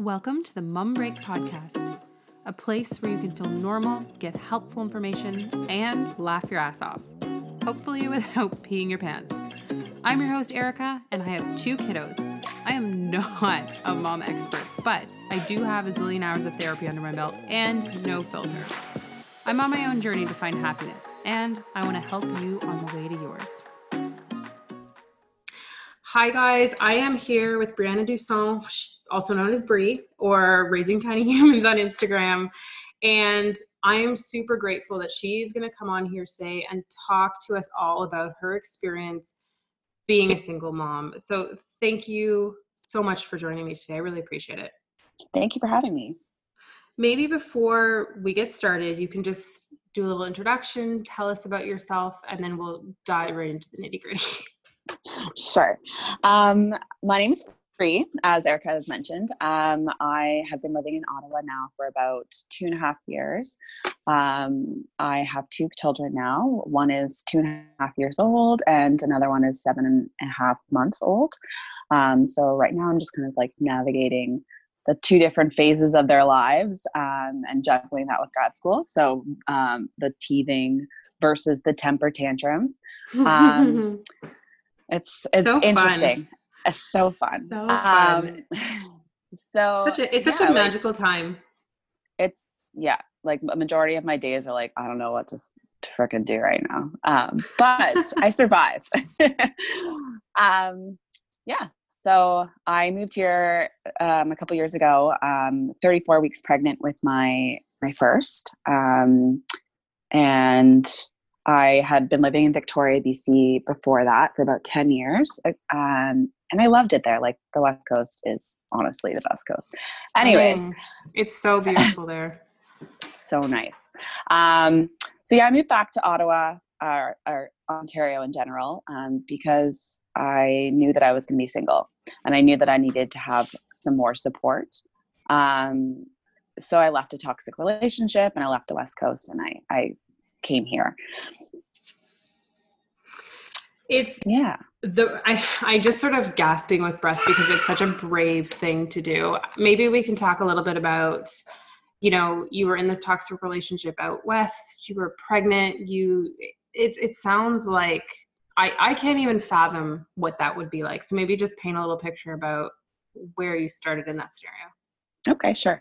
Welcome to the Mum Break Podcast, a place where you can feel normal, get helpful information, and laugh your ass off. Hopefully without peeing your pants. I'm your host, Erica, and I have 2 kiddos. I am not a mom expert, but I do have a zillion hours of therapy under my belt and no filter. I'm on my own journey to find happiness, and I want to help you on the way to yours. Hi guys, I am here with Brianna Dussault, also known as Brie, or Raising Tiny Humans on Instagram. And I am super grateful that she's going to come on here today and talk to us all about her experience being a single mom. So thank you so much for joining me today. I really appreciate it. Thank you for having me. Maybe before we get started, you can just do a little introduction, tell us about yourself, and then we'll dive right into the nitty-gritty. Sure. My name is Brie, as Erica has mentioned. I have been living in Ottawa now for about 2.5 years. I have 2 children now. One is 2.5 years old and another one is 7.5 months old. So right now I'm just kind of like navigating the 2 different phases of their lives and juggling that with grad school. So the teething versus the temper tantrums. It's so interesting. Fun. It's so fun. So fun. It's such a magical time. It's like a majority of my days are like, I don't know what to frickin' do right now. But I survive. So I moved here a couple years ago, 34 weeks pregnant with my first. And I had been living in Victoria, BC before that for about 10 years. And I loved it there. Like the West Coast is honestly the best coast. Anyways. It's so beautiful there. So nice. I moved back to Ottawa or Ontario in general because I knew that I was going to be single and I knew that I needed to have some more support. So I left a toxic relationship and I left the West Coast and I came here. I just sort of gasping with breath because it's such a brave thing to do. Maybe we can talk a little bit about, you were in this toxic relationship out west, you were pregnant, it sounds like I can't even fathom what that would be like. So maybe just paint a little picture about where you started in that scenario. Okay, sure.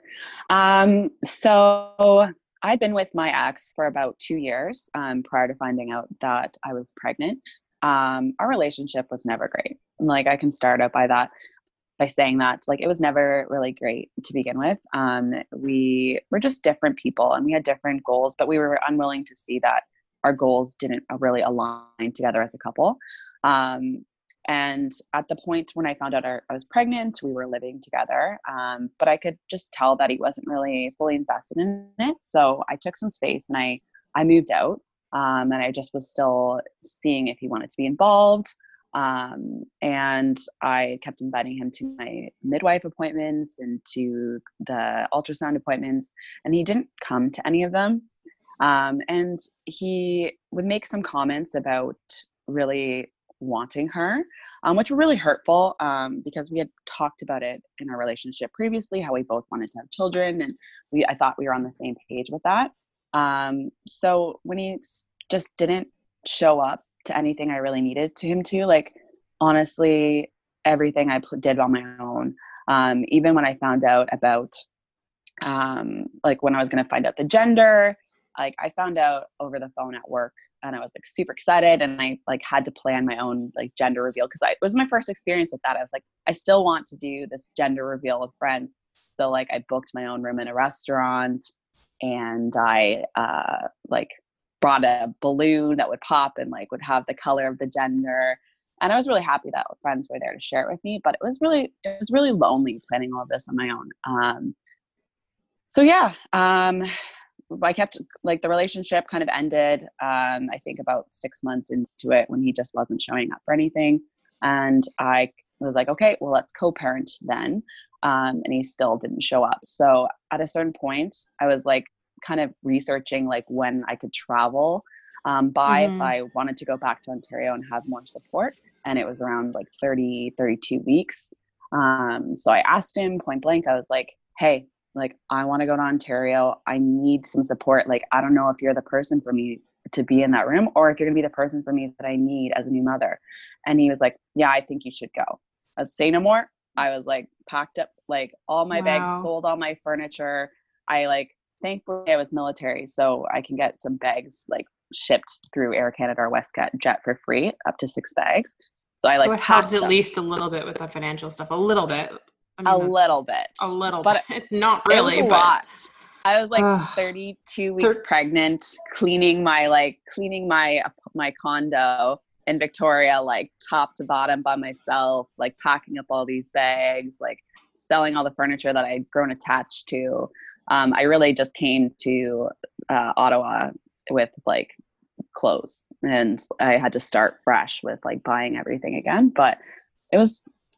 So I'd been with my ex for about 2 years prior to finding out that I was pregnant. Our relationship was never great. Like I can start out by saying that like it was never really great to begin with. We were just different people and we had different goals, but we were unwilling to see that our goals didn't really align together as a couple. And at the point when I found out I was pregnant, we were living together. But I could just tell that he wasn't really fully invested in it. So I took some space and I moved out. And I just was still seeing if he wanted to be involved. And I kept inviting him to my midwife appointments and to the ultrasound appointments. And he didn't come to any of them. And he would make some comments about really wanting her, which were really hurtful because we had talked about it in our relationship previously, how we both wanted to have children. And I thought we were on the same page with that. So when he just didn't show up to anything I really needed him to, like, honestly, everything I did on my own, even when I found out about, like when I was going to find out the gender, like I found out over the phone at work and I was like super excited and I like had to plan my own like gender reveal because it was my first experience with that. I was like, I still want to do this gender reveal with friends. So like I booked my own room in a restaurant and I like brought a balloon that would pop and like would have the color of the gender. And I was really happy that friends were there to share it with me, but it was really lonely planning all of this on my own. I kept like the relationship kind of ended, I think about 6 months into it when he just wasn't showing up for anything. And I was like, okay, well, let's co-parent then. And he still didn't show up. So at a certain point I was like kind of researching like when I could travel if I wanted to go back to Ontario and have more support. And it was around like 32 weeks. So I asked him point blank, I was like, hey, like, I want to go to Ontario. I need some support. Like, I don't know if you're the person for me to be in that room, or if you're gonna be the person for me that I need as a new mother. And he was like, yeah, I think you should go. I was say no more. I was like packed up like all my bags, Wow. sold all my furniture. I like, thankfully I was military, so I can get some bags like shipped through Air Canada or WestJet for free, up to 6 bags. So I So like it helped packed at them least a little bit with the financial stuff, a little bit. I a mean, that's little bit, a little but bit, not it was a really, but lot. I was like ugh. 32 weeks pregnant, cleaning my condo in Victoria, like top to bottom by myself, like packing up all these bags, like selling all the furniture that I'd grown attached to. I really just came to Ottawa with like clothes, and I had to start fresh with like buying everything again. But it was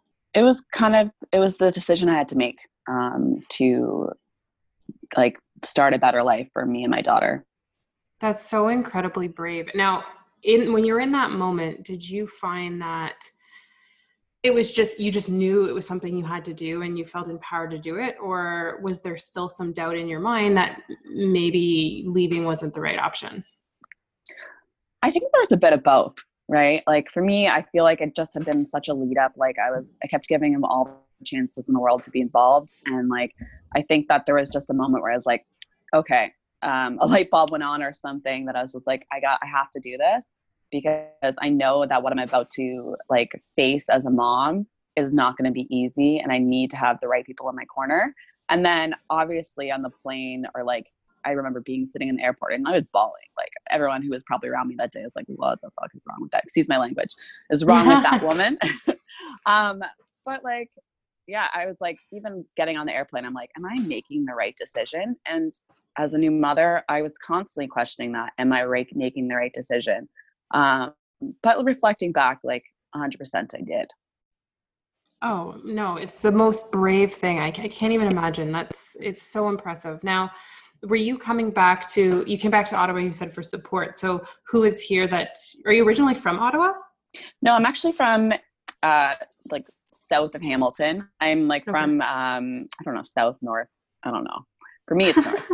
the decision I had to make to like start a better life for me and my daughter. That's so incredibly brave. Now, when you're in that moment, did you find that it was just, you just knew it was something you had to do and you felt empowered to do it? Or was there still some doubt in your mind that maybe leaving wasn't the right option? I think there was a bit of both, right? Like for me, I feel like it just had been such a lead up. Like I kept giving him all the chances in the world to be involved. And like, I think that there was just a moment where I was like, okay, a light bulb went on or something, that I was just like, I have to do this, because I know that what I'm about to like face as a mom is not going to be easy, and I need to have the right people in my corner. And then obviously on the plane, or like, I remember sitting in the airport and I was bawling. Like everyone who was probably around me that day was like, what the fuck is wrong with that? Excuse my language. Is wrong with that woman? But like, yeah, I was like, even getting on the airplane, I'm like, am I making the right decision? And as a new mother, I was constantly questioning that. Am I making the right decision? But reflecting back, like 100% I did. Oh, no, it's the most brave thing. I can't even imagine. It's so impressive. Now, were you you came back to Ottawa, you said, for support. So who is here are you originally from Ottawa? No, I'm actually from like south of Hamilton. I'm like from I don't know, south, north. I don't know. For me, it's north.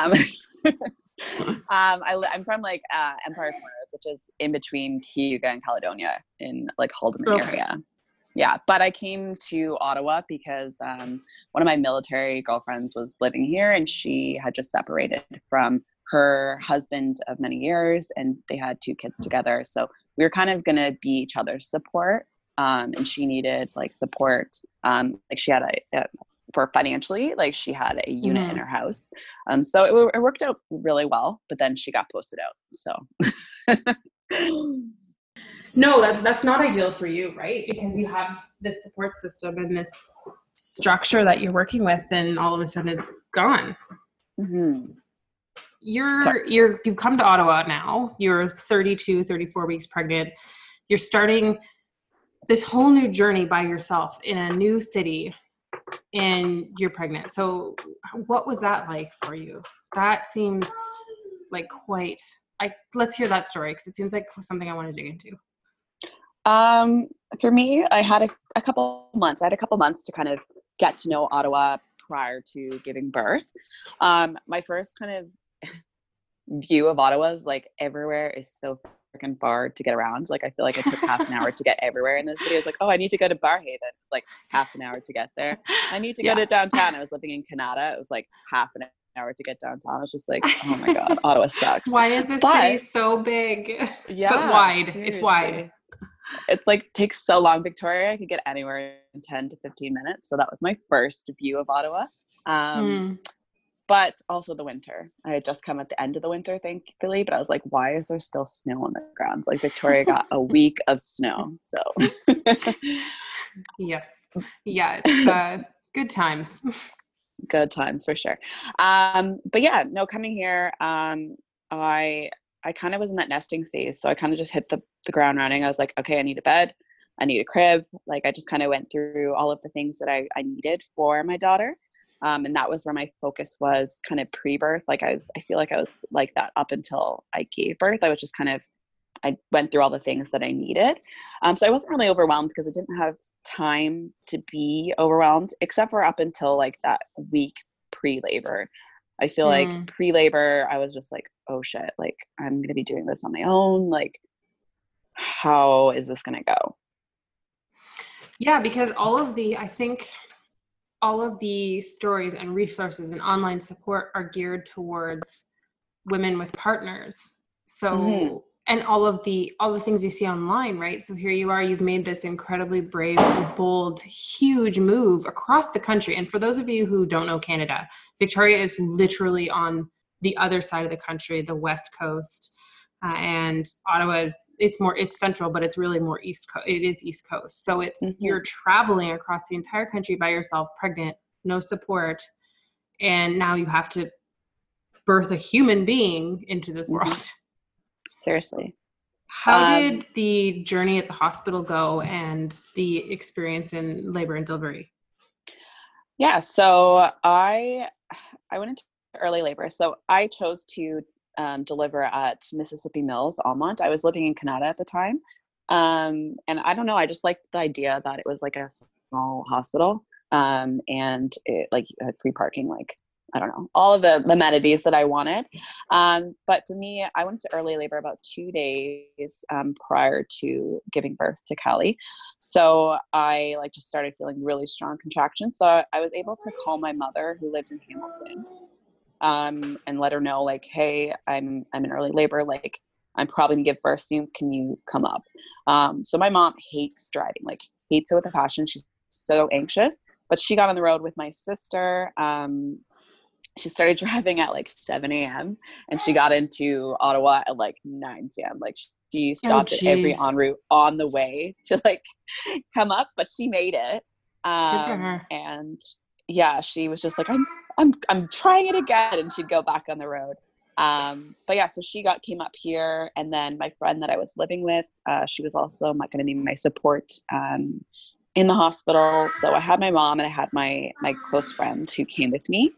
I'm from like Empire Corners, which is in between Cayuga and Caledonia, in like Haldimand area. Yeah, but I came to Ottawa because one of my military girlfriends was living here, and she had just separated from her husband of many years, and they had 2 kids together. So we were kind of going to be each other's support, and she needed like support. Like she had for financially, like she had a unit in her house. So it worked out really well, but then she got posted out. So. No, that's not ideal for you, right? Because you have this support system and this structure that you're working with, and all of a sudden it's gone. Mm-hmm. You've come to Ottawa now. You're 32, 34 weeks pregnant. You're starting this whole new journey by yourself in a new city, and you're pregnant. So what was that like for you? That seems like let's hear that story, because it seems like something I want to dig into. For me, I had a couple months. I had a couple months to kind of get to know Ottawa prior to giving birth. My first kind of view of Ottawa is like, everywhere is so freaking far to get around. Like I feel like it took half an hour to get everywhere in the city. I was like, oh, I need to go to Barrhaven. It's like half an hour to get there. I need to go to downtown. I was living in Canada. It was like half an hour to get downtown. I was just like, oh my God, Ottawa sucks. Why is this city so big? Yeah, but wide? Seriously. It's wide. It's like takes so long. Victoria, I could get anywhere in 10 to 15 minutes. So that was my first view of Ottawa. But also the winter. I had just come at the end of the winter, thankfully, but I was like, why is there still snow on the ground? Like Victoria got a week of snow. So yes. Yeah. It's, good times. Good times for sure. But yeah, no, coming here, I kind of was in that nesting phase. So I kind of just hit the ground running. I was like, okay, I need a bed. I need a crib. Like I just kind of went through all of the things that I needed for my daughter. And that was where my focus was, kind of pre-birth. Like I feel like I was like that up until I gave birth. I was just kind of I went through all the things that I needed. So I wasn't really overwhelmed because I didn't have time to be overwhelmed, except for up until like that week pre-labor. I feel like pre-labor, I was just like, oh shit, like I'm going to be doing this on my own. Like, how is this going to go? Yeah, because I think all of the stories and resources and online support are geared towards women with partners. So, and all the things you see online, right? So here you are, you've made this incredibly brave and bold, huge move across the country. And for those of you who don't know Canada, Victoria is literally on the other side of the country, the West Coast. And Ottawa it's central, but it's really more East Coast. It is East Coast. So you're traveling across the entire country by yourself, pregnant, no support. And now you have to birth a human being into this world. Seriously. How did the journey at the hospital go and the experience in labor and delivery? Yeah. So I went into early labor. So I chose to deliver at Mississippi Mills, Almont. I was living in Canada at the time. And I don't know, I just liked the idea that it was like a small hospital. And it like had free parking, like, I don't know, all of the amenities that I wanted. But for me, I went to early labor about 2 days prior to giving birth to Callie. So I like just started feeling really strong contractions. So I was able to call my mother who lived in Hamilton and let her know like, hey, I'm in early labor. Like I'm probably gonna give birth soon. Can you come up? So my mom hates driving, like hates it with a passion. She's so anxious, but she got on the road with my sister. She started driving at like 7 a.m. and she got into Ottawa at like 9 p.m. Like she stopped at every en route on the way to like come up, but she made it. Good for her. And yeah, she was just like, I'm trying it again. And she'd go back on the road. But yeah, so she came up here, and then my friend that I was living with, she was also going to be my support, in the hospital. So I had my mom and I had my close friend who came with me.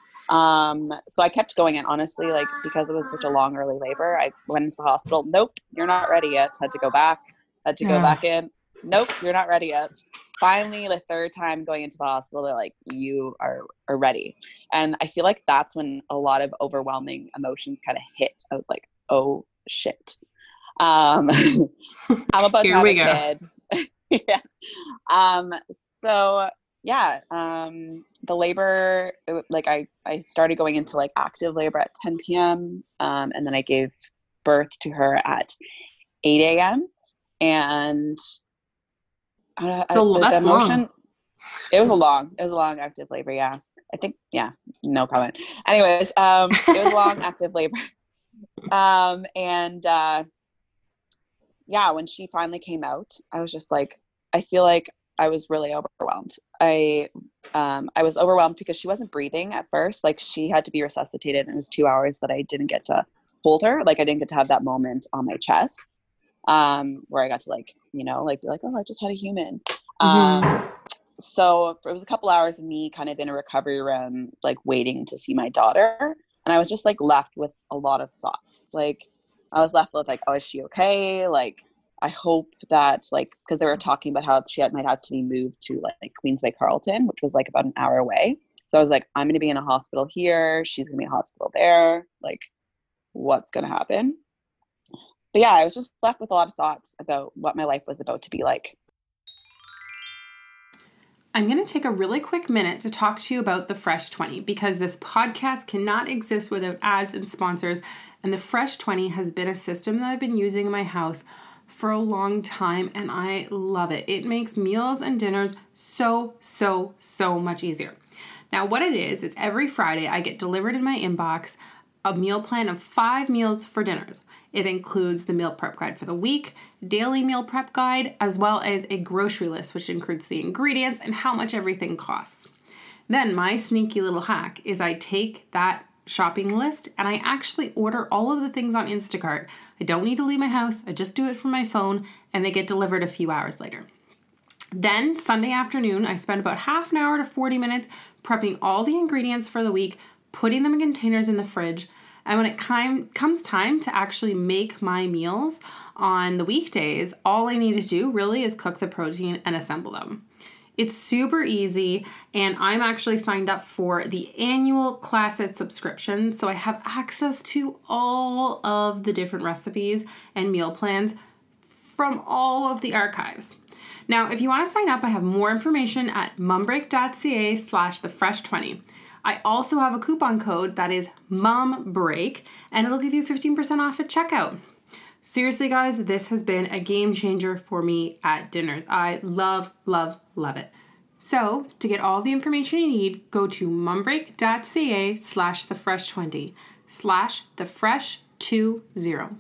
So I kept going, and honestly, like, because it was such a long early labor, I went into the hospital. Nope, you're not ready yet. Had to go back in. Nope, you're not ready yet. Finally, the third time going into the hospital, they're like, you are ready. And I feel like that's when a lot of overwhelming emotions kind of hit. I was like, oh shit. I'm about to have a kid. Yeah. So yeah, the labor, like I started going into like active labor at 10 p.m. And then I gave birth to her at 8 a.m. And that's the emotion, long. it was a long active labor. Yeah. I think, yeah, no comment. Anyways, it was long active labor. Yeah, when she finally came out, I was just like, I feel like I was really overwhelmed. I was overwhelmed because she wasn't breathing at first. Like she had to be resuscitated, and it was 2 hours that I didn't get to hold her. Like I didn't get to have that moment on my chest, where I got to like, you know, like be like, oh, I just had a human. So it was a couple hours of me kind of in a recovery room, like waiting to see my daughter. And I was just like left with a lot of thoughts. Like I was left with like, oh, is she okay? Like, I hope that like, because they were talking about how she might have to be moved to like Queens Bay Carleton, which was like about an hour away. So I was like, I'm going to be in a hospital here. She's going to be in a hospital there. Like, what's going to happen? But yeah, I was just left with a lot of thoughts about what my life was about to be like. I'm going to take a really quick minute to talk to you about the Fresh 20, because this podcast cannot exist without ads and sponsors. And the Fresh 20 has been a system that I've been using in my house for a long time, and I love it. It makes meals and dinners so much easier. Now, what it is every Friday I get delivered in my inbox a meal plan of 5 meals for dinners. It includes the meal prep guide for the week, daily meal prep guide, as well as a grocery list, which includes the ingredients and how much everything costs. Then my sneaky little hack is I take that shopping list and I actually order all of the things on Instacart. I don't need to leave my house. I just do it from my phone and they get delivered a few hours later. Then Sunday afternoon, I spend about half an hour to 40 minutes prepping all the ingredients for the week, putting them in containers in the fridge. And when it comes time to actually make my meals on the weekdays, all I need to do really is cook the protein and assemble them. It's super easy, and I'm actually signed up for the annual Classes subscription, so I have access to all of the different recipes and meal plans from all of the archives. Now, if you want to sign up, I have more information at mumbreak.ca/thefresh20. I also have a coupon code that is MUMBREAK, and it'll give you 15% off at checkout. Seriously, guys, this has been a game changer for me at dinners. I love, love, love it. So, to get all the information you need, go to mumbreak.ca/thefresh20/thefresh20.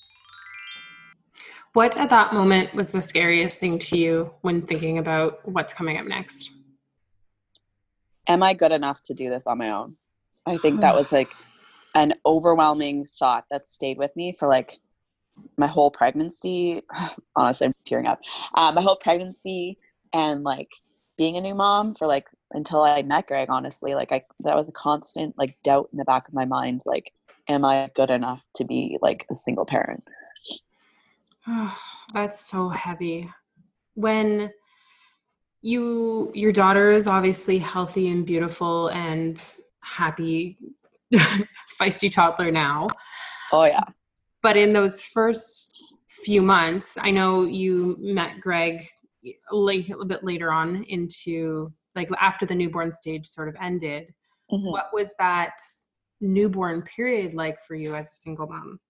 What at that moment was the scariest thing to you when thinking about what's coming up next? Am I good enough to do this on my own? I think that was like an overwhelming thought that stayed with me for like my whole pregnancy. Honestly, I'm tearing up. My whole pregnancy and like being a new mom for like until I met Greg, honestly, like that was a constant like doubt in the back of my mind. Like, am I good enough to be like a single parent? Oh, that's so heavy. When your daughter is obviously healthy and beautiful and happy, feisty toddler now. Oh yeah. But in those first few months, I know you met Greg like a bit later on into like after the newborn stage sort of ended. Mm-hmm. What was that newborn period like for you as a single mom?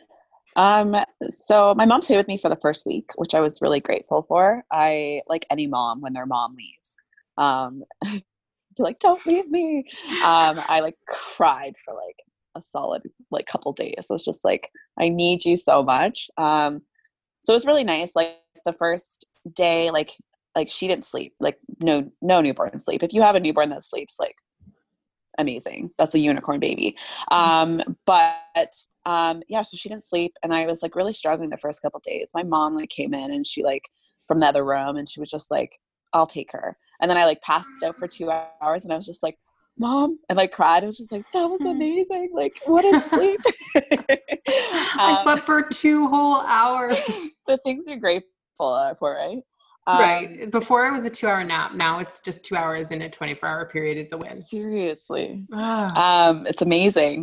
So my mom stayed with me for the first week, which I was really grateful for. I, like any mom, when their mom leaves, like, don't leave me. I like cried for like a solid like couple days. So it's just like, I need you so much. So it was really nice. Like the first day, like she didn't sleep, like no newborn sleep. If you have a newborn that sleeps, like amazing. That's a unicorn baby. Yeah, so she didn't sleep and I was like really struggling the first couple of days. My mom like came in and she like from the other room and she was just like, I'll take her. And then I like passed out for 2 hours and I was just like, Mom, and like cried. I was just like, that was amazing. Like, what is sleep? I slept for 2 whole hours. The things you're grateful for, right? Right. Before it was a 2-hour nap. Now it's just 2 hours in a 24-hour period is a win. Seriously. It's amazing.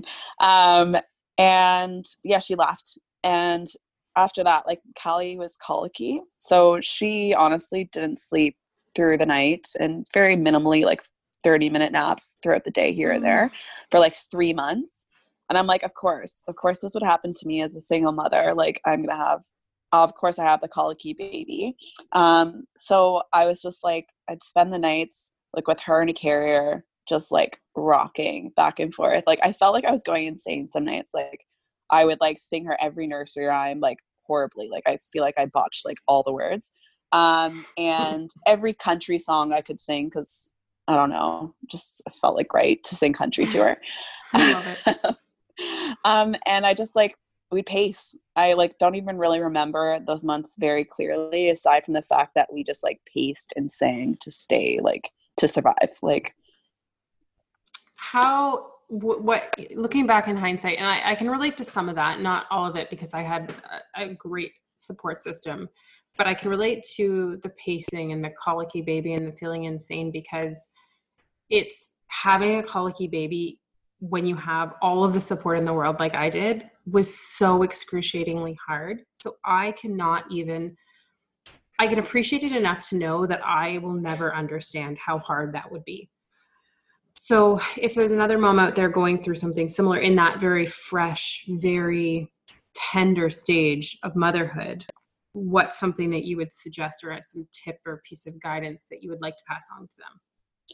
And yeah, she left. And after that, like Callie was colicky. So she honestly didn't sleep through the night and very minimally, like 30-minute naps throughout the day here and there for like 3 months. And I'm like, of course this would happen to me as a single mother. Like I'm going to have, of course I have the colicky baby. So I was just like, I'd spend the nights like with her in a carrier, just like rocking back and forth. Like I felt like I was going insane some nights. Like I would like sing her every nursery rhyme, like horribly. Like I feel like I botched like all the words. And every country song I could sing, cause I don't know, just felt like right to sing country to her. I love it. And I just like, we'd pace. I like don't even really remember those months very clearly, aside from the fact that we just like paced and sang to stay like to survive. Like how what looking back in hindsight, and I can relate to some of that, not all of it because I had a great support system, but I can relate to the pacing and the colicky baby and the feeling insane because it's having a colicky baby when you have all of the support in the world like I did was so excruciatingly hard. So I can appreciate it enough to know that I will never understand how hard that would be. So if there's another mom out there going through something similar in that very fresh, very tender stage of motherhood, what's something that you would suggest or some tip or piece of guidance that you would like to pass on to them?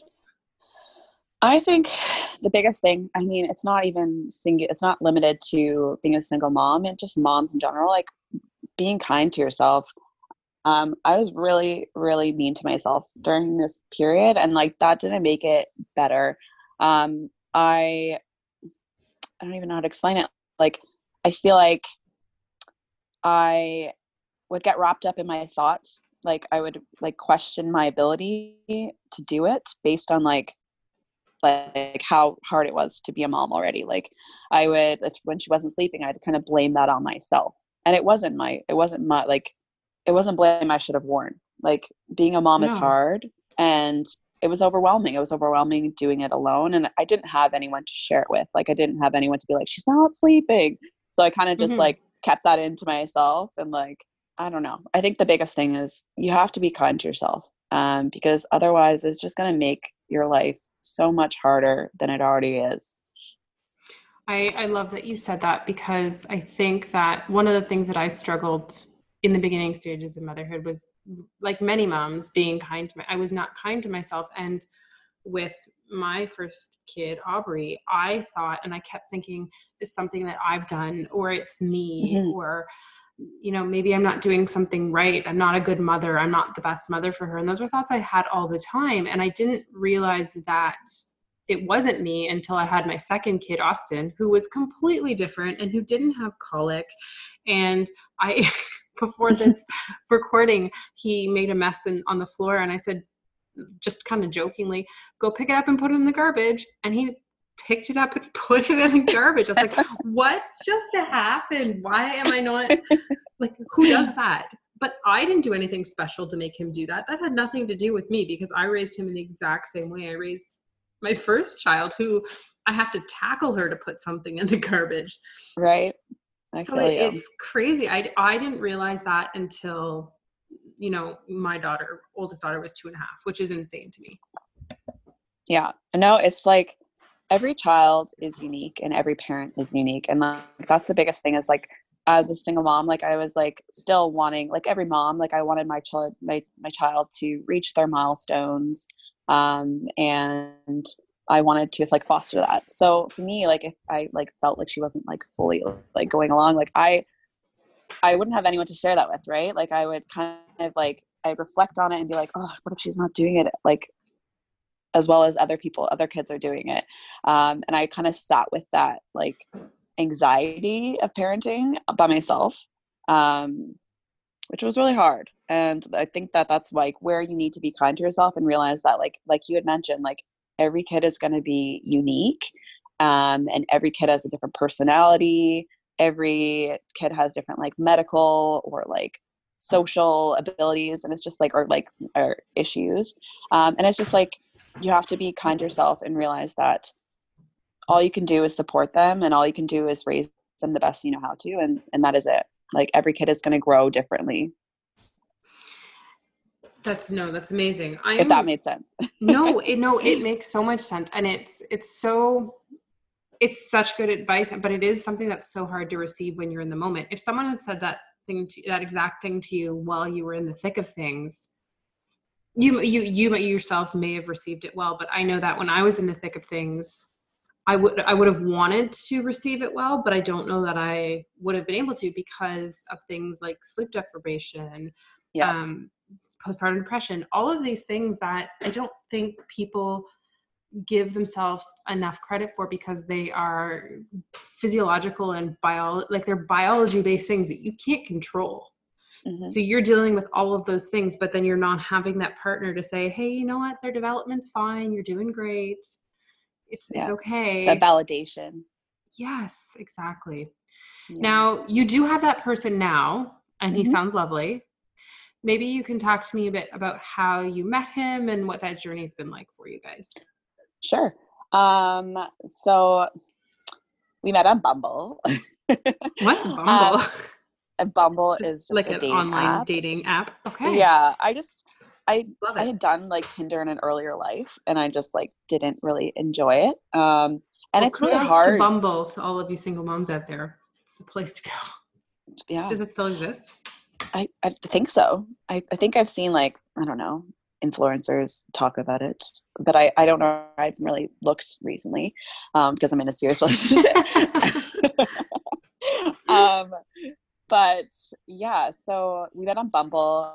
I think the biggest thing, I mean, it's not even it's not limited to being a single mom, and just moms in general, like being kind to yourself. I was really, really mean to myself during this period, and like that didn't make it better. I don't even know how to explain it. Like, I feel like I would get wrapped up in my thoughts. Like I would like question my ability to do it based on like like how hard it was to be a mom already. Like I would, when she wasn't sleeping, I'd kind of blame that on myself. And it wasn't like, it wasn't blame I should have worn. Like being a mom is No. hard, and it was overwhelming. It was overwhelming doing it alone. And I didn't have anyone to share it with. Like I didn't have anyone to be like, she's not sleeping. So I kind of just like kept that into myself. And like, I don't know. I think the biggest thing is you have to be kind to yourself, because otherwise it's just going to make your life so much harder than it already is. I love that you said that, because I think that one of the things that I struggled in the beginning stages of motherhood was, like many moms, being kind to I was not kind to myself. And with my first kid, Aubrey, I thought, and I kept thinking, it's something that I've done, or it's me, Mm-hmm. or, you know, maybe I'm not doing something right. I'm not a good mother. I'm not the best mother for her. And those were thoughts I had all the time. And I didn't realize that it wasn't me until I had my second kid, Austin, who was completely different and who didn't have colic. And I, before this recording, he made a mess on the floor. And I said, just kind of jokingly, go pick it up and put it in the garbage. And he picked it up and put it in the garbage. I was like, what just happened? Why am I not, like, who does that? But I didn't do anything special to make him do that. That had nothing to do with me, because I raised him in the exact same way I raised my first child, who I have to tackle her to put something in the garbage. Right. So it's crazy. I didn't realize that until, you know, my oldest daughter was 2.5, which is insane to me. Yeah. No, it's like every child is unique and every parent is unique. And like, that's the biggest thing is like, as a single mom, like I was like still wanting, like every mom, like I wanted my child to reach their milestones. And I wanted to like foster that. So for me, like if I like felt like she wasn't like fully like going along, like I wouldn't have anyone to share that with, right? Like I would kind of like, I'd reflect on it and be like, oh, what if she's not doing it like as well as other kids are doing it. And I kind of sat with that like anxiety of parenting by myself, which was really hard. And I think that that's like where you need to be kind to yourself and realize that like you had mentioned, like every kid is going to be unique. And every kid has a different personality. Every kid has different like medical or like social abilities. And it's just like, or issues. And it's just like, you have to be kind to yourself and realize that all you can do is support them, and all you can do is raise them the best you know how to. And that is it. Like every kid is going to grow differently. That's amazing. If that made sense. No, it makes so much sense. And it's such good advice, but it is something that's so hard to receive when you're in the moment. If someone had said that exact thing to you while you were in the thick of things, you yourself may have received it well. But I know that when I was in the thick of things, I would have wanted to receive it well, but I don't know that I would have been able to, because of things like sleep deprivation, postpartum depression, all of these things that I don't think people give themselves enough credit for, because they are physiological and like they're biology-based things that you can't control. Mm-hmm. So you're dealing with all of those things, but then you're not having that partner to say, hey, you know what? Their development's fine. You're doing great. It's okay. That validation. Yes, exactly. Yeah. Now you do have that person now, and he sounds lovely. Maybe you can talk to me a bit about how you met him and what that journey's been like for you guys. Sure. So we met on Bumble. What's Bumble? Bumble is just like an online dating app. Okay. Yeah. I had done like Tinder in an earlier life, and I just like didn't really enjoy it. And it's really hard. To Bumble, to all of you single moms out there. It's the place to go. Yeah. Does it still exist? I think so. I think I've seen like, I don't know, influencers talk about it, but I don't know. I haven't really looked recently because I'm in a serious relationship. But yeah, so we met on Bumble.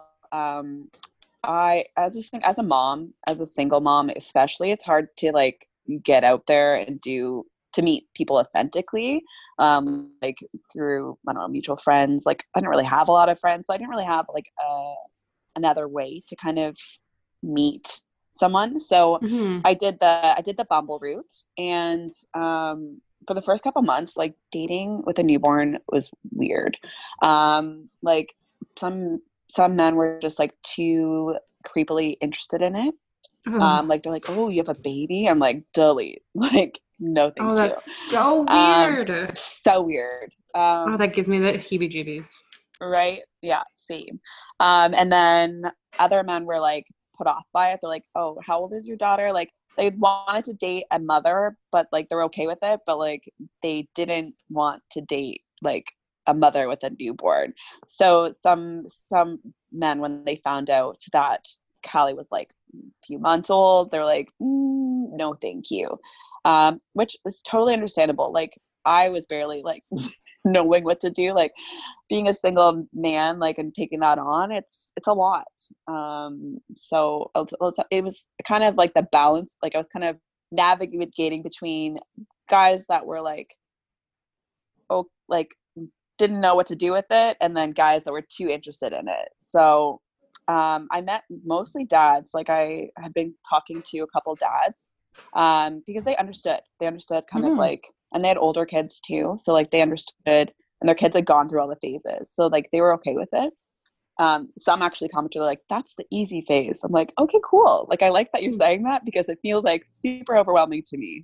As a mom, as a single mom, especially, it's hard to like get out there and to meet people authentically, like through, I don't know, mutual friends. Like I didn't really have a lot of friends, so I didn't really have like another way to kind of meet someone. So Mm-hmm. I did the Bumble route, and for the first couple months, like dating with a newborn was weird. Like some men were just like too creepily interested in it. Oh. Like they're like, "Oh, you have a baby?" I'm like, "Delete." Like, no, Oh, thank you. that's so Um, weird. so weird. Oh, that gives me the heebie-jeebies. Right? Yeah, same. And then other men were like put off by it. They're like, "Oh, how old is your daughter?" Like they wanted to date a mother, but like they're okay with it, but like they didn't want to date like a mother with a newborn. So some men, when they found out that Callie was like a few months old, they're like, no, thank you. Which is totally understandable. Like I was barely like knowing what to do. Like being a single man, like, and taking that on, it's a lot. So it was kind of like the balance. Like I was kind of navigating between guys that were like, oh, like didn't know what to do with it, and then guys that were too interested in it. So I met mostly dads. Like I had been talking to a couple dads because they understood. They understood kind of Mm-hmm. like, and they had older kids too. So like they understood, and their kids had gone through all the phases. So like they were okay with it. Some actually commented like, "That's the easy phase." I'm like, "Okay, cool. Like I like that you're saying that because it feels like super overwhelming to me."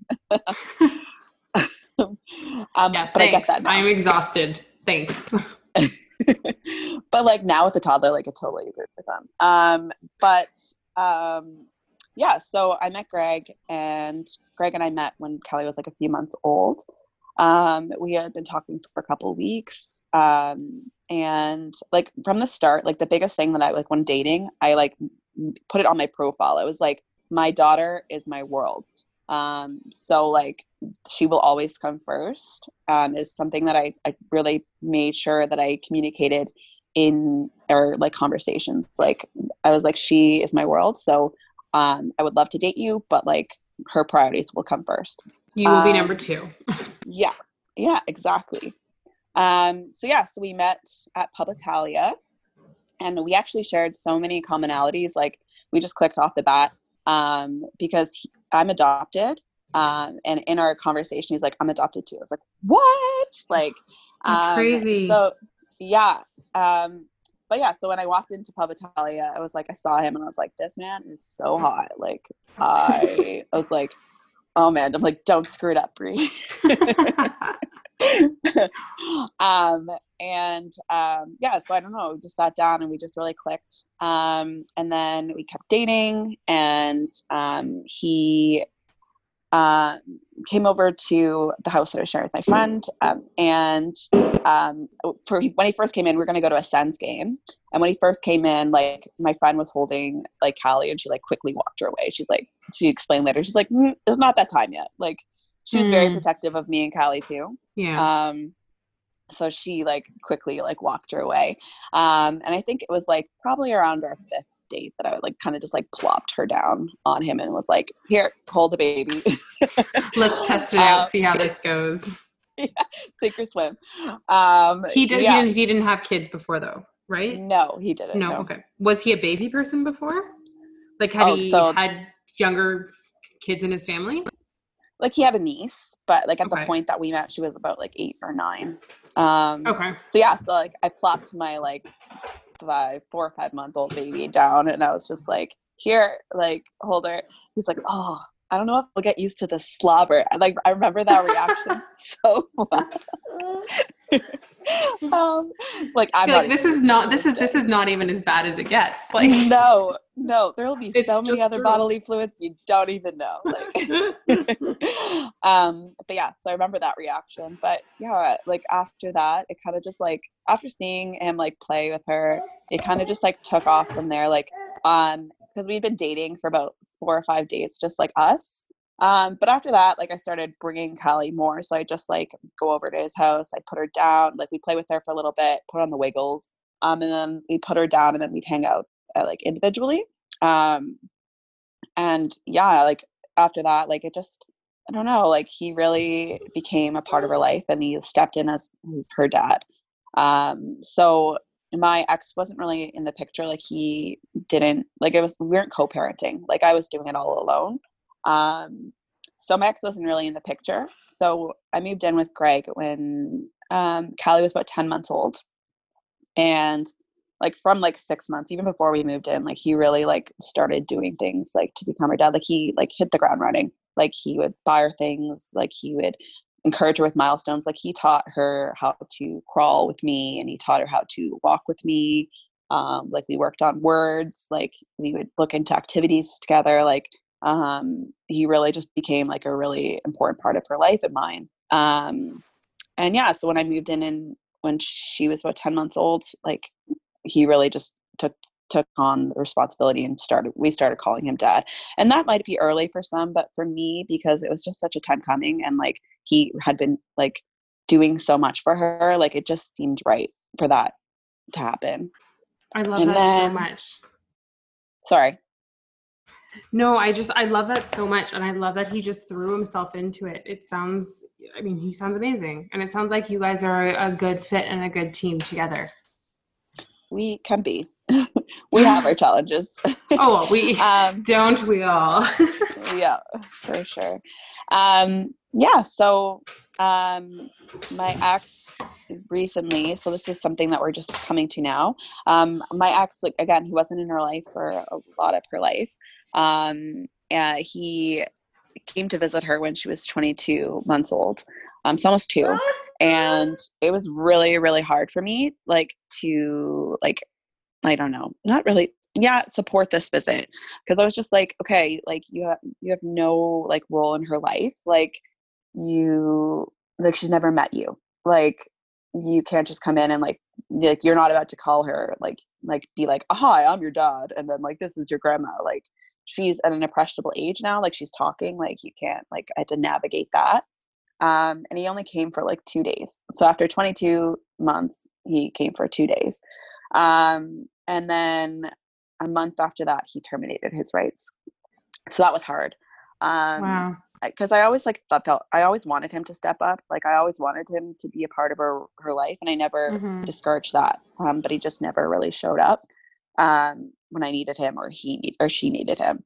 Yeah, But I get thanks. that I now. am exhausted. Thanks. But like now with a toddler, like it totally agree with them. But yeah, so I met Greg, and Greg and I met when Kelly was like a few months old. We had been talking for a couple of weeks. And like from the start, like the biggest thing that I like when dating, I like put it on my profile. It was like, my daughter is my world. So like she will always come first, is something that I really made sure that I communicated in our like conversations. Like I was like, she is my world. So I would love to date you, but like her priorities will come first. You will be number Um, 2. yeah, yeah, exactly. So we met at Publitalia, and we actually shared so many commonalities. Like we just clicked off the bat, because I'm adopted. And in our conversation, he's like, "I'm adopted too." I was like, "What?" Like, That's crazy. so yeah. But yeah, so when I walked into Publitalia, I was like, I saw him and I was like, "This man is so hot." Like, I was like, "Oh man," I'm like, "Don't screw it up, Brie." Yeah, so I don't know, we just sat down and we just really clicked. And then we kept dating, and he uh, came over to the house that I shared with my friend. For when he first came in, we were going to go to a Sens game. And when he first came in, like my friend was holding like Callie, and she like quickly walked her away. She explained later, she's like, "It's not that time yet." Like she was very protective of me and Callie too. Yeah. So she like quickly like walked her away. And I think it was like probably around our fifth date that I like kind of just like plopped her down on him and was like, "Here, hold the baby." Let's test it out, see how this goes. Yeah, sink or swim. He did. Yeah, He didn't have kids before, though, right? no, he didn't. No. No. Okay. Was he a baby person before? Like, had Oh, he so had younger kids in his family? like he had a niece, but like at the Okay. point that we met, she was about like 8 or 9. Okay. So yeah, so like I plopped my like 4 or 5 month old baby down, and I was just like, "Here, like hold her." He's like, "Oh, I don't know if I'll get used to the slobber." Like I remember that reaction so well. Like I'm You're not like, even this is used to it not. to This this is day. this is not even as bad as it gets. Like, No, there will be it's so many just other true. bodily fluids you don't even know. Like, but yeah, so I remember that reaction. But yeah, like after that, it kind of just like after seeing him like play with her, it kind of just like took off from there. Like, because we'd been dating for about 4 or 5 dates, just like us. But after that, like I started bringing Callie more, so I just like go over to his house, I put her down, like we play with her for a little bit, put on the Wiggles, and then we put her down, and then we'd hang out like individually. Um, and yeah, like after that, like it just, I don't know, like he really became a part of her life, and he stepped in as her dad. So my ex wasn't really in the picture. Like he didn't, like we weren't co-parenting. Like I was doing it all alone. So my ex wasn't really in the picture. So I moved in with Greg when Callie was about 10 months old. And like from like 6 months, even before we moved in, like he really like started doing things like to become her dad. Like he like hit the ground running. Like he would buy her things, like he would encourage her with milestones. Like he taught her how to crawl with me, and he taught her how to walk with me. Like we worked on words, like we would look into activities together. Like he really just became like a really important part of her life and mine. And yeah, so when I moved in and when she was about 10 months old, like he really just took on the responsibility and we started calling him dad. And that might be early for some, but for me, because it was just such a time coming, and like he had been like doing so much for her, like it just seemed right for that to happen. I love that so much. Sorry. No, I love that so much. And I love that he just threw himself into it. He sounds amazing. And it sounds like you guys are a good fit and a good team together. We can be. We have our challenges. Oh, don't we all? Yeah, for sure. So my ex recently, so this is something that we're just coming to now. My ex, like, again, he wasn't in her life for a lot of her life. He came to visit her when she was 22 months old. So almost 2. And it was really, really hard for me, like to like, I don't know, not really, support this visit. Cause I was just like, okay, like you have no like role in her life. Like she's never met you. Like you can't just come in and like you're not about to call her, like be like, hi, I'm your dad. And then like, this is your grandma. Like she's at an impressionable age now. Like she's talking, like you can't, like I had to navigate that. And he only came for like 2 days. So after 22 months, he came for 2 days. And then a month after that, he terminated his rights. So that was hard. Wow. Because I always I always wanted him to step up. Like I always wanted him to be a part of her life, and I never discouraged that. But he just never really showed up when I needed him, or she needed him.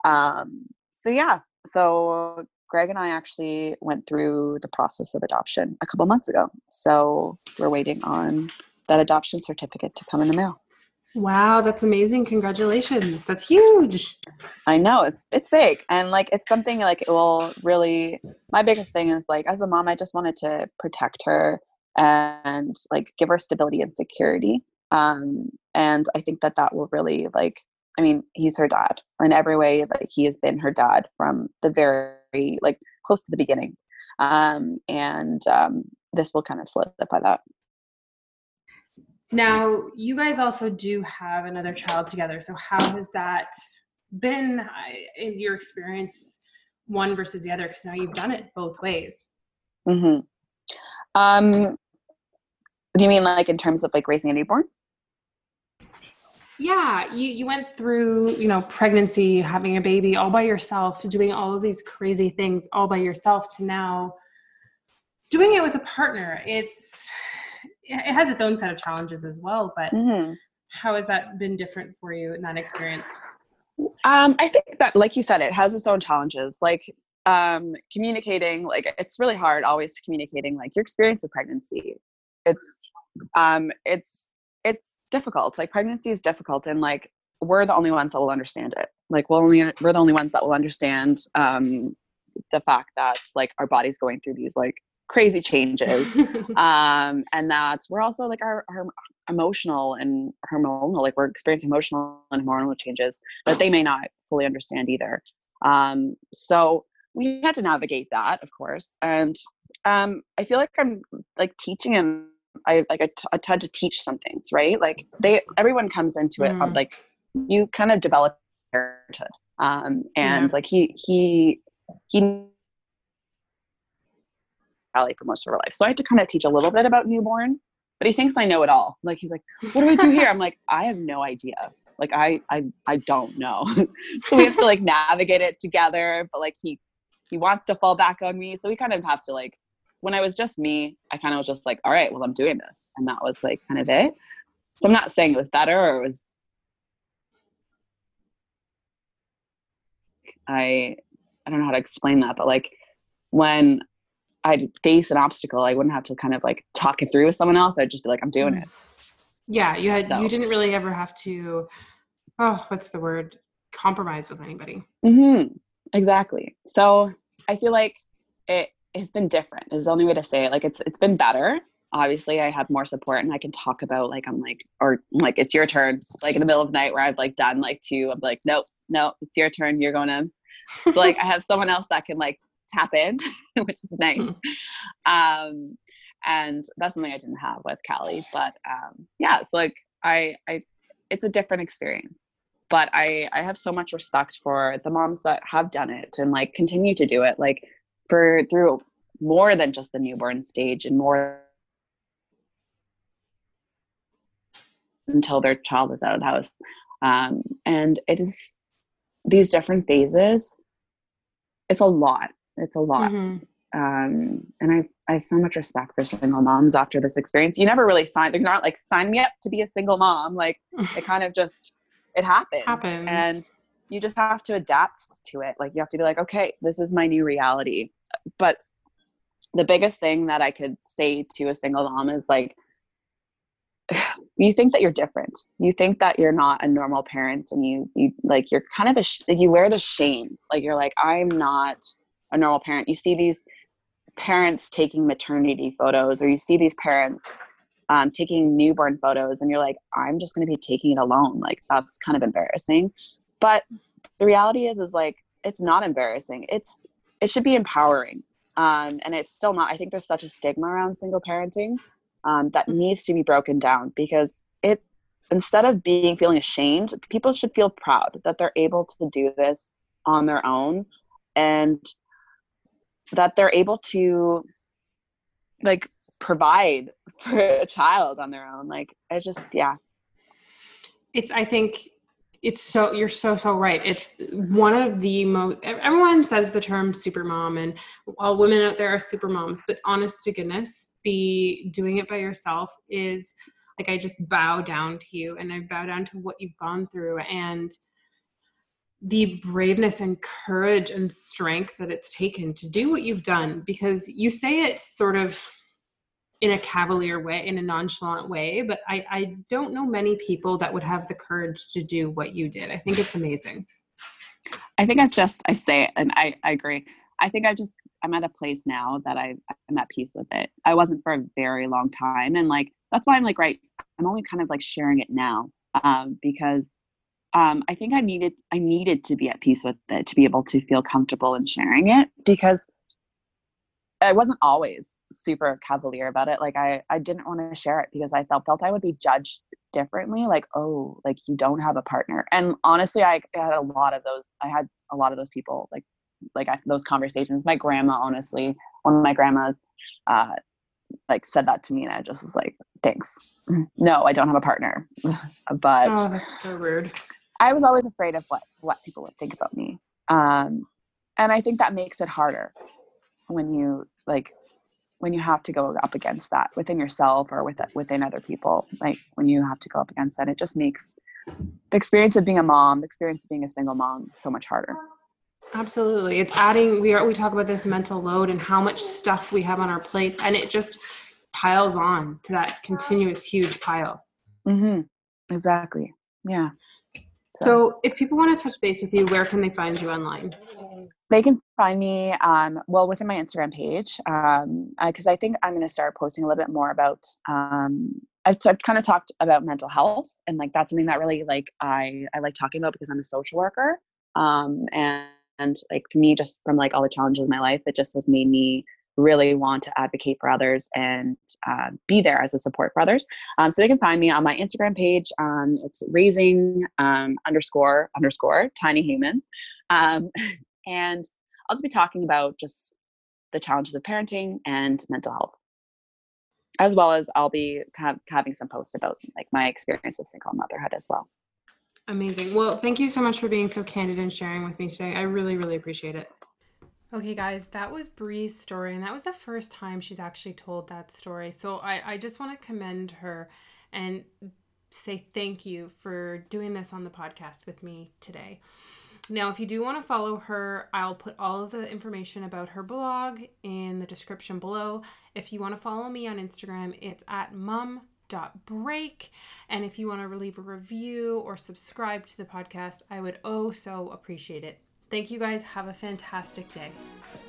So Greg and I actually went through the process of adoption a couple months ago. So we're waiting on that adoption certificate to come in the mail. Wow, that's amazing. Congratulations. That's huge. I know, it's big. And like it's something like it will really, my biggest thing is like as a mom, I just wanted to protect her and like give her stability and security. And I think that will really like, I mean, he's her dad in every way. Like he has been her dad from the very like close to the beginning. This will kind of solidify that. Now, you guys also do have another child together. So how has that been in your experience, one versus the other? Because now you've done it both ways. Mm-hmm. Do you mean like in terms of like raising a newborn? Yeah, you went through, pregnancy, having a baby all by yourself, doing all of these crazy things all by yourself, to now doing it with a partner. It has its own set of challenges as well, but how has that been different for you in that experience? I think that, like you said, it has its own challenges. Like communicating, like it's really hard always communicating like your experience of pregnancy. It's difficult. Like pregnancy is difficult, and like we're the only ones that will understand it. Like we're the only ones that will understand the fact that like our body's going through these like crazy changes, and that's we're also like our emotional and hormonal, like we're experiencing emotional and hormonal changes that they may not fully understand either. So we had to navigate that, of course, and I feel like I'm like teaching him. I tried to teach some things, right? Like everyone comes into it like you kind of develop parenthood, like he for most of her life. So I had to kind of teach a little bit about newborn, but he thinks I know it all. Like he's like, what do we do here? I'm like, I have no idea. Like I don't know. So we have to like navigate it together, but like he wants to fall back on me. So we kind of have to like, when I was just me, I kind of was just like, all right, well, I'm doing this. And that was like kind of it. So I'm not saying it was better or it was, I don't know how to explain that, but like when I'd face an obstacle, I wouldn't have to kind of like talk it through with someone else. I'd just be like, I'm doing it. Yeah, you So, didn't really ever have to, what's the word? Compromise with anybody. exactly. So I feel like it has been different is the only way to say it. Like it's been better. Obviously I have more support and I can talk about like, I'm like, or like, it's your turn. Like in the middle of the night where I've like done like two, I'm like, nope, it's your turn. You're going to, so like I have someone else that can like tap in, which is nice. And that's something I didn't have with Callie, but yeah, so like I it's a different experience, but I have so much respect for the moms that have done it and like continue to do it, like for through more than just the newborn stage and more until their child is out of the house. And it is these different phases. It's a lot. It's a lot. And I have so much respect for single moms after this experience. You never really they're not like, sign me up to be a single mom. Like it kind of just, it happens. And you just have to adapt to it. Like you have to be like, okay, this is my new reality. But the biggest thing that I could say to a single mom is like, you think that you're different. You think that you're not a normal parent, and you like, you're kind of you wear the shame. Like you're like, I'm not a normal parent. You see these parents taking maternity photos, or you see these parents taking newborn photos, and you're like, I'm just going to be taking it alone. Like that's kind of embarrassing. But the reality is like, it's not embarrassing. It should be empowering. And it's still not. I think there's such a stigma around single parenting that needs to be broken down, because instead of feeling ashamed, people should feel proud that they're able to do this on their own, and that they're able to like provide for a child on their own. Like it's just, yeah. I think you're so right. It's one of the most, everyone says the term super mom, and all women out there are super moms, but honest to goodness, the doing it by yourself is like, I just bow down to you, and I bow down to what you've gone through, and the braveness and courage and strength that it's taken to do what you've done. Because you say it sort of in a cavalier way, in a nonchalant way, but I don't know many people that would have the courage to do what you did. I think it's amazing. I think I say it, and I agree. I think I'm at a place now that I'm at peace with it. I wasn't for a very long time. And like, that's why I'm like, right, I'm only kind of like sharing it now, because I think I needed to be at peace with it to be able to feel comfortable in sharing it, because I wasn't always super cavalier about it. Like I didn't want to share it because I felt I would be judged differently. Like, oh, like you don't have a partner. And honestly, I had a lot of those. I had a lot of those people, those conversations. My grandma, honestly, one of my grandmas, like said that to me, and I just was like, thanks. No, I don't have a partner. But oh, that's so rude. I was always afraid of what people would think about me. And I think that makes it harder when you have to go up against that within yourself or within other people. Like when you have to go up against that, it just makes the experience of being a mom, the experience of being a single mom, so much harder. Absolutely. It's adding, we talk about this mental load and how much stuff we have on our plates, and it just piles on to that continuous huge pile. Exactly. Yeah. So if people want to touch base with you, where can they find you online? They can find me, within my Instagram page, because I think I'm going to start posting a little bit more about, I've kind of talked about mental health, and like, that's something that really like, I like talking about because I'm a social worker. And like, to me, just from like all the challenges in my life, it just has made me really want to advocate for others and be there as a support for others. So they can find me on my Instagram page. It's raising underscore tiny humans. And I'll just be talking about just the challenges of parenting and mental health, as well as I'll be having some posts about like my experience with single motherhood as well. Amazing. Well, thank you so much for being so candid and sharing with me today. I really, really appreciate it. Okay, guys, that was Bree's story, and that was the first time she's actually told that story. So I just want to commend her and say thank you for doing this on the podcast with me today. Now, if you do want to follow her, I'll put all of the information about her blog in the description below. If you want to follow me on Instagram, it's at mum.break. And if you want to leave a review or subscribe to the podcast, I would so appreciate it. Thank you guys. Have a fantastic day.